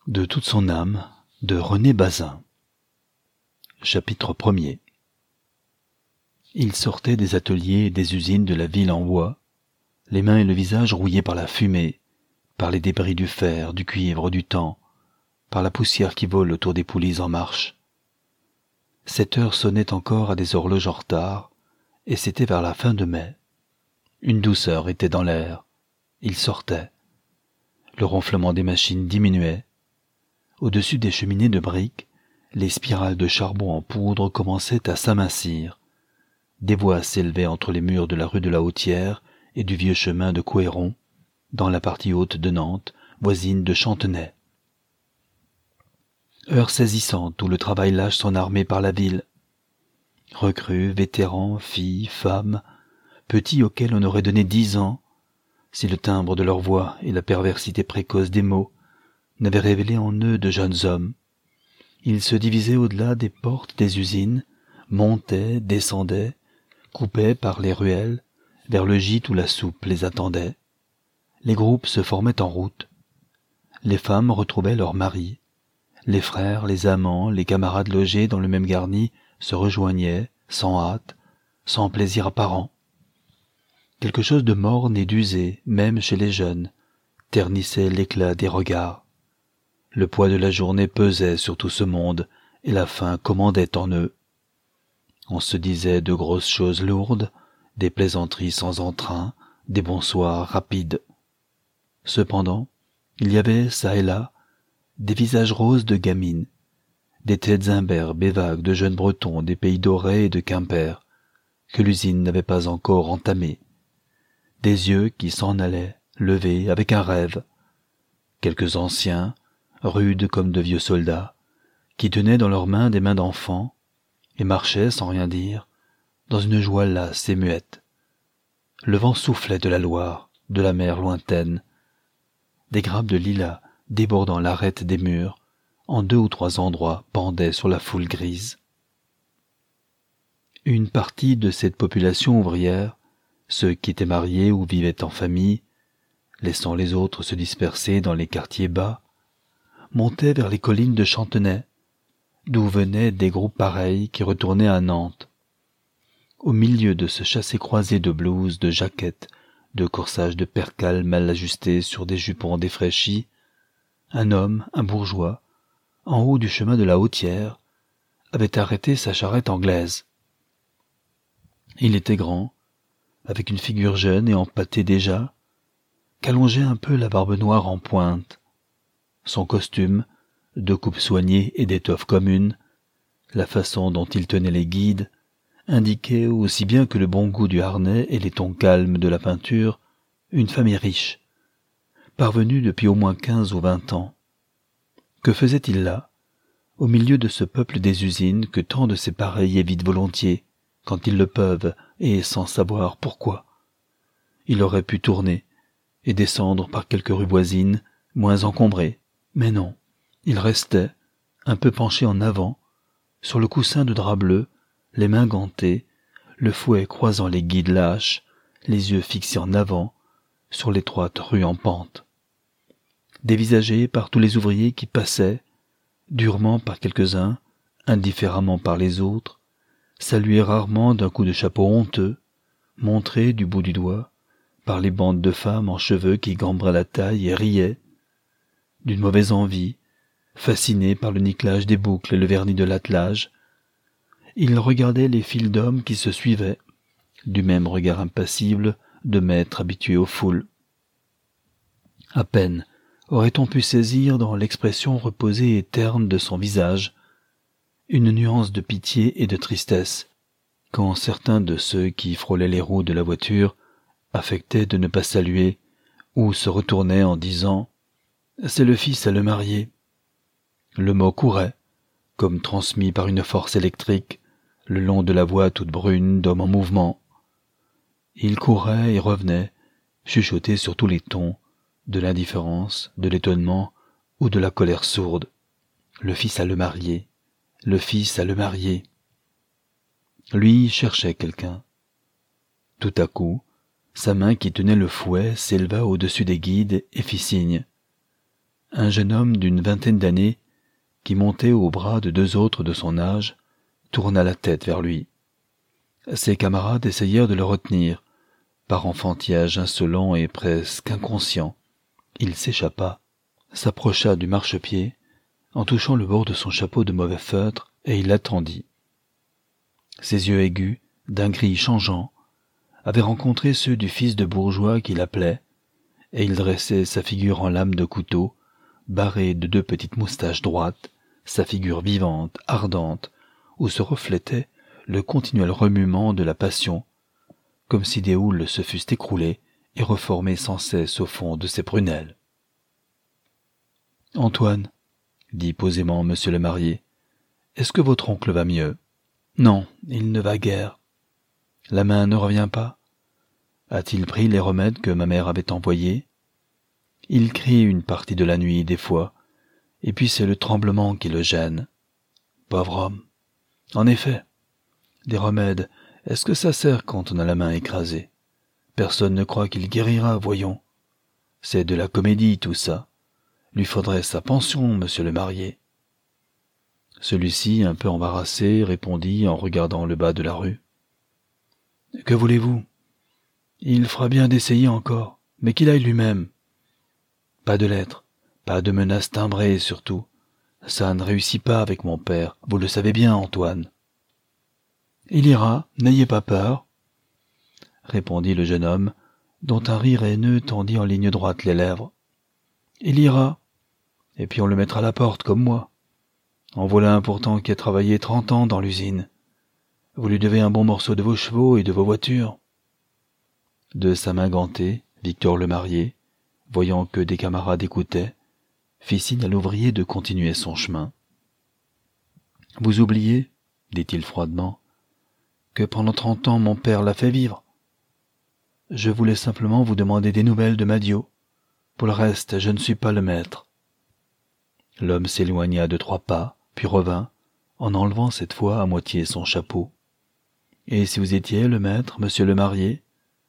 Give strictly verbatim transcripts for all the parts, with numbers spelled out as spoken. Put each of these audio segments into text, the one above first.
De toute son âme, de René Bazin. Chapitre premier. Il sortait des ateliers et des usines de la ville en bois, les mains et le visage rouillés par la fumée, par les débris du fer, du cuivre, du temps, par la poussière qui vole autour des poulies en marche. Sept heures sonnaient encore à des horloges en retard, et c'était vers la fin de mai. Une douceur était dans l'air. Il sortait. Le ronflement des machines diminuait. Au-dessus des cheminées de briques, les spirales de charbon en poudre commençaient à s'amincir. Des voix s'élevaient entre les murs de la rue de la Hautière et du vieux chemin de Couëron, dans la partie haute de Nantes, voisine de Chantenay. Heure saisissante où le travail lâche son armée par la ville. Recrues, vétérans, filles, femmes, petits auxquels on aurait donné dix ans, si le timbre de leur voix et la perversité précoce des mots n'avaient révélé en eux de jeunes hommes. Ils se divisaient au-delà des portes des usines, montaient, descendaient, coupaient par les ruelles, vers le gîte où la soupe les attendait. Les groupes se formaient en route. Les femmes retrouvaient leurs maris. Les frères, les amants, les camarades logés dans le même garni se rejoignaient, sans hâte, sans plaisir apparent. Quelque chose de morne et d'usé, même chez les jeunes, ternissait l'éclat des regards. Le poids de la journée pesait sur tout ce monde, et la faim commandait en eux. On se disait de grosses choses lourdes, des plaisanteries sans entrain, des bonsoirs rapides. Cependant, il y avait, çà et là, des visages roses de gamines, des têtes imberbes et vagues de jeunes Bretons des pays d'Auray et de Quimper, que l'usine n'avait pas encore entamés, des yeux qui s'en allaient, levés avec un rêve, quelques anciens, rudes comme de vieux soldats, qui tenaient dans leurs mains des mains d'enfants, et marchaient sans rien dire, dans une joie lasse et muette. Le vent soufflait de la Loire, de la mer lointaine. Des grappes de lilas, débordant l'arête des murs, en deux ou trois endroits pendaient sur la foule grise. Une partie de cette population ouvrière, ceux qui étaient mariés ou vivaient en famille, laissant les autres se disperser dans les quartiers bas, montait vers les collines de Chantenay, d'où venaient des groupes pareils qui retournaient à Nantes. Au milieu de ce chassé-croisé de blouses, de jaquettes, de corsages de percale mal ajustés sur des jupons défraîchis, un homme, un bourgeois, en haut du chemin de la Hautière, avait arrêté sa charrette anglaise. Il était grand, avec une figure jeune et empâtée déjà, qu'allongeait un peu la barbe noire en pointe. Son costume, de coupe soignée et d'étoffe commune, la façon dont il tenait les guides, indiquait, aussi bien que le bon goût du harnais et les tons calmes de la peinture, une famille riche, parvenue depuis au moins quinze ou vingt ans. Que faisait-il là, au milieu de ce peuple des usines que tant de ses pareils évitent volontiers, quand ils le peuvent, et sans savoir pourquoi? Il aurait pu tourner, et descendre par quelques rues voisines, moins encombrées, mais non, il restait, un peu penché en avant, sur le coussin de drap bleu, les mains gantées, le fouet croisant les guides lâches, les yeux fixés en avant, sur l'étroite rue en pente. Dévisagé par tous les ouvriers qui passaient, durement par quelques-uns, indifféremment par les autres, salué rarement d'un coup de chapeau honteux, montré du bout du doigt, par les bandes de femmes en cheveux qui gambraient la taille et riaient, d'une mauvaise envie, fasciné par le nickelage des boucles et le vernis de l'attelage, il regardait les files d'hommes qui se suivaient, du même regard impassible de maître habitué aux foules. À peine aurait-on pu saisir dans l'expression reposée et terne de son visage une nuance de pitié et de tristesse, quand certains de ceux qui frôlaient les roues de la voiture affectaient de ne pas saluer ou se retournaient en disant « C'est le fils à le marier ». Le mot courait, comme transmis par une force électrique, le long de la voix toute brune d'homme en mouvement. Il courait et revenait, chuchoté sur tous les tons, de l'indifférence, de l'étonnement ou de la colère sourde. Le fils à le marier, le fils à le marier. Lui cherchait quelqu'un. Tout à coup, sa main qui tenait le fouet s'éleva au-dessus des guides et fit signe. Un jeune homme d'une vingtaine d'années, qui montait au bras de deux autres de son âge, tourna la tête vers lui. Ses camarades essayèrent de le retenir. Par enfantillage insolent et presque inconscient, il s'échappa, s'approcha du marchepied, en touchant le bord de son chapeau de mauvais feutre, et il attendit. Ses yeux aigus, d'un gris changeant, avaient rencontré ceux du fils de bourgeois qu'il appelait, et il dressait sa figure en lame de couteau, barrée de deux petites moustaches droites, sa figure vivante, ardente, où se reflétait le continuel remuement de la passion, comme si des houles se fussent écroulées et reformées sans cesse au fond de ses prunelles. « Antoine, dit posément monsieur le marié, est-ce que votre oncle va mieux ? Non, il ne va guère. La main ne revient pas. A-t-il pris les remèdes que ma mère avait envoyés ? Il crie une partie de la nuit des fois, et puis c'est le tremblement qui le gêne. Pauvre homme. En effet, des remèdes, est-ce que ça sert quand on a la main écrasée ? Personne ne croit qu'il guérira, voyons. C'est de la comédie tout ça. Lui faudrait sa pension, monsieur le marié. Celui-ci, un peu embarrassé, répondit en regardant le bas de la rue. « Que voulez-vous ? Il fera bien d'essayer encore, mais qu'il aille lui-même. Pas de lettres, pas de menaces timbrées surtout. Ça ne réussit pas avec mon père, vous le savez bien, Antoine. »« Il ira, n'ayez pas peur, » répondit le jeune homme, dont un rire haineux tendit en ligne droite les lèvres. « Il ira, et puis on le mettra à la porte comme moi. En voilà un pourtant qui a travaillé trente ans dans l'usine. Vous lui devez un bon morceau de vos chevaux et de vos voitures. » De sa main gantée, Victor le marié, voyant que des camarades écoutaient, fit signe à l'ouvrier de continuer son chemin. « Vous oubliez, dit-il froidement, que pendant trente ans mon père l'a fait vivre. Je voulais simplement vous demander des nouvelles de Madio. Pour le reste, je ne suis pas le maître. » L'homme s'éloigna de trois pas, puis revint, en enlevant cette fois à moitié son chapeau. « Et si vous étiez le maître, monsieur le marié ?»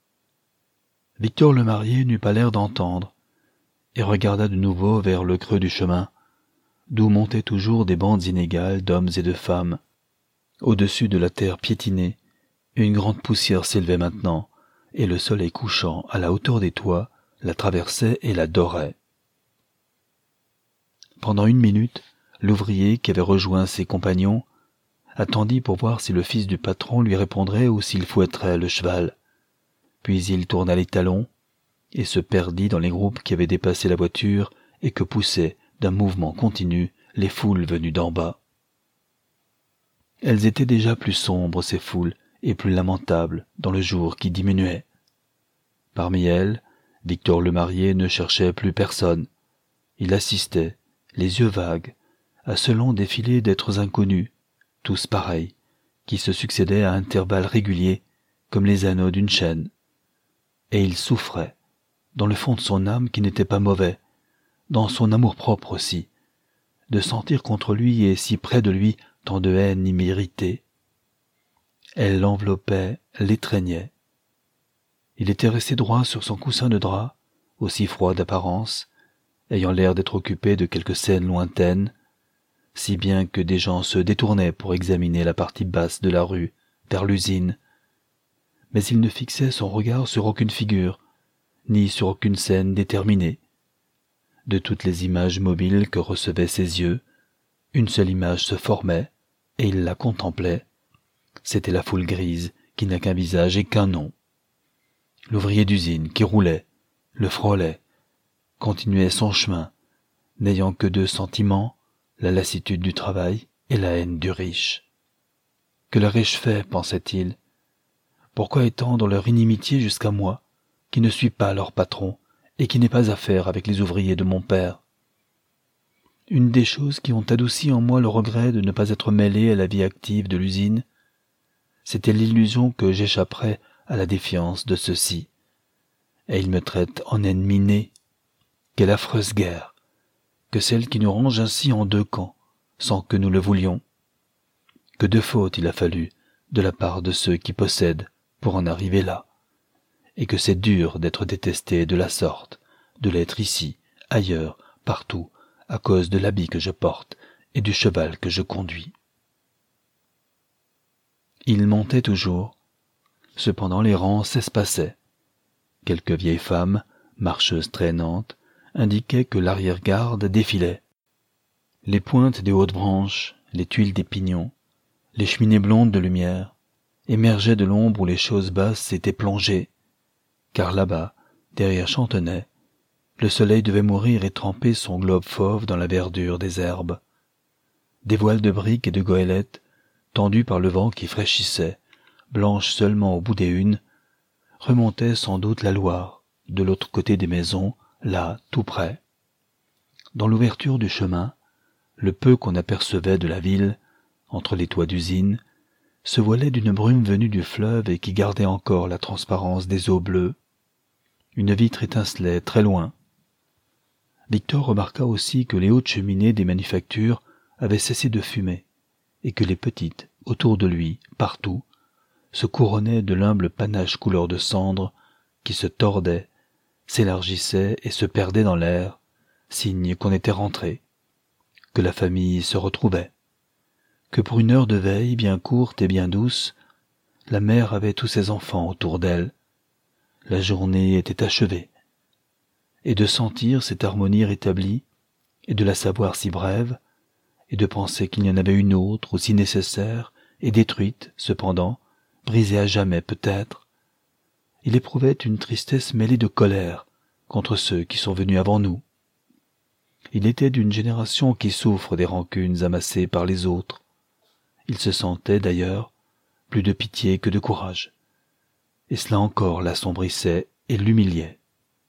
Victor le marié n'eut pas l'air d'entendre, et regarda de nouveau vers le creux du chemin, d'où montaient toujours des bandes inégales d'hommes et de femmes. Au-dessus de la terre piétinée, une grande poussière s'élevait maintenant, et le soleil couchant à la hauteur des toits la traversait et la dorait. Pendant une minute, l'ouvrier qui avait rejoint ses compagnons attendit pour voir si le fils du patron lui répondrait ou s'il fouetterait le cheval. Puis il tourna les talons et se perdit dans les groupes qui avaient dépassé la voiture et que poussaient, d'un mouvement continu, les foules venues d'en bas. Elles étaient déjà plus sombres, ces foules, et plus lamentables dans le jour qui diminuait. Parmi elles, Victor le marié ne cherchait plus personne. Il assistait, les yeux vagues, à ce long défilé d'êtres inconnus, tous pareils, qui se succédaient à intervalles réguliers, comme les anneaux d'une chaîne. Et il souffrait, dans le fond de son âme qui n'était pas mauvais, dans son amour-propre aussi, de sentir contre lui et si près de lui tant de haine imméritée. Elle l'enveloppait, l'étreignait. Il était resté droit sur son coussin de drap, aussi froid d'apparence, ayant l'air d'être occupé de quelque scène lointaine, si bien que des gens se détournaient pour examiner la partie basse de la rue, vers l'usine. Mais il ne fixait son regard sur aucune figure, ni sur aucune scène déterminée. De toutes les images mobiles que recevaient ses yeux, une seule image se formait, et il la contemplait. C'était la foule grise qui n'a qu'un visage et qu'un nom. L'ouvrier d'usine qui roulait, le frôlait, continuait son chemin, n'ayant que deux sentiments, la lassitude du travail et la haine du riche. Que le riche fait, pensait-il. Pourquoi étendre leur inimitié jusqu'à moi, qui ne suis pas leur patron et qui n'ai pas affaire avec les ouvriers de mon père? Une des choses qui ont adouci en moi le regret de ne pas être mêlé à la vie active de l'usine, c'était l'illusion que j'échapperais à la défiance de ceux-ci. Et ils me traitent en ennemi né. Quelle affreuse guerre, que celle qui nous range ainsi en deux camps, sans que nous le voulions. Que de fautes il a fallu de la part de ceux qui possèdent pour en arriver là, et que c'est dur d'être détesté de la sorte, de l'être ici, ailleurs, partout, à cause de l'habit que je porte et du cheval que je conduis. » Il montait toujours. Cependant les rangs s'espaçaient. Quelques vieilles femmes, marcheuses traînantes, indiquaient que l'arrière-garde défilait. Les pointes des hautes branches, les tuiles des pignons, les cheminées blondes de lumière, émergeaient de l'ombre où les choses basses s'étaient plongées, car là-bas, derrière Chantenay, le soleil devait mourir et tremper son globe fauve dans la verdure des herbes. Des voiles de briques et de goélettes, tendues par le vent qui fraîchissait, blanches seulement au bout des unes, remontaient sans doute la Loire, de l'autre côté des maisons, là, tout près. Dans l'ouverture du chemin, le peu qu'on apercevait de la ville, entre les toits d'usine, se voilait d'une brume venue du fleuve et qui gardait encore la transparence des eaux bleues. Une vitre étincelait très loin. Victor remarqua aussi que les hautes cheminées des manufactures avaient cessé de fumer, et que les petites, autour de lui, partout, se couronnaient de l'humble panache couleur de cendre qui se tordait, s'élargissait et se perdait dans l'air, signe qu'on était rentré, que la famille se retrouvait, que pour une heure de veille bien courte et bien douce, la mère avait tous ses enfants autour d'elle, la journée était achevée, et de sentir cette harmonie rétablie, et de la savoir si brève, et de penser qu'il y en avait une autre aussi nécessaire et détruite, cependant, brisée à jamais peut-être, il éprouvait une tristesse mêlée de colère contre ceux qui sont venus avant nous. Il était d'une génération qui souffre des rancunes amassées par les autres. Il se sentait, d'ailleurs, plus de pitié que de courage, et cela encore l'assombrissait et l'humiliait.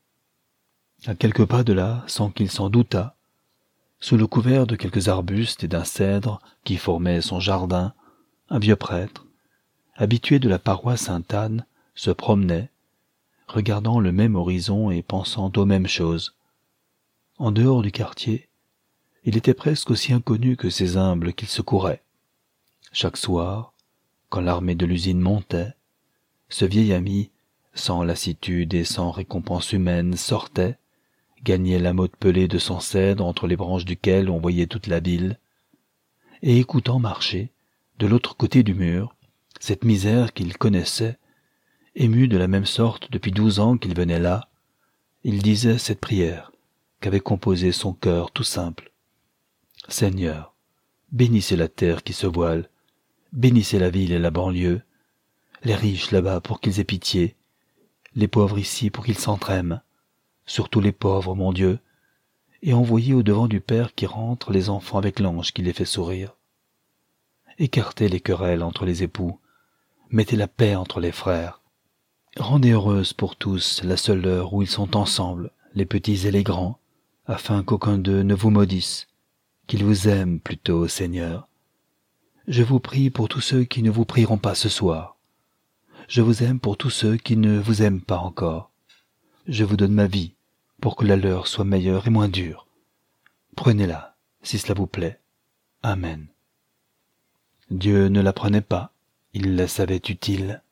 À quelques pas de là, sans qu'il s'en doutât, sous le couvert de quelques arbustes et d'un cèdre qui formait son jardin, un vieux prêtre, habitué de la paroisse Sainte-Anne, se promenait, regardant le même horizon et pensant aux mêmes choses. En dehors du quartier, il était presque aussi inconnu que ces humbles qu'il secourait. Chaque soir, quand l'armée de l'usine montait, ce vieil ami, sans lassitude et sans récompense humaine, sortait, gagnait la motte pelée de son cèdre entre les branches duquel on voyait toute la ville, et écoutant marcher, de l'autre côté du mur, cette misère qu'il connaissait, ému de la même sorte depuis douze ans qu'il venait là, il disait cette prière qu'avait composée son cœur tout simple. « Seigneur, bénissez la terre qui se voile, bénissez la ville et la banlieue, les riches là-bas pour qu'ils aient pitié, les pauvres ici pour qu'ils s'entraiment, surtout les pauvres, mon Dieu, et envoyez au-devant du Père qui rentre les enfants avec l'ange qui les fait sourire. Écartez les querelles entre les époux, mettez la paix entre les frères, rendez heureuse pour tous la seule heure où ils sont ensemble, les petits et les grands, afin qu'aucun d'eux ne vous maudisse, qu'ils vous aiment plutôt, Seigneur. Je vous prie pour tous ceux qui ne vous prieront pas ce soir. Je vous aime pour tous ceux qui ne vous aiment pas encore. Je vous donne ma vie pour que la leur soit meilleure et moins dure. Prenez-la, si cela vous plaît. Amen. » Dieu ne la prenait pas, il la savait utile.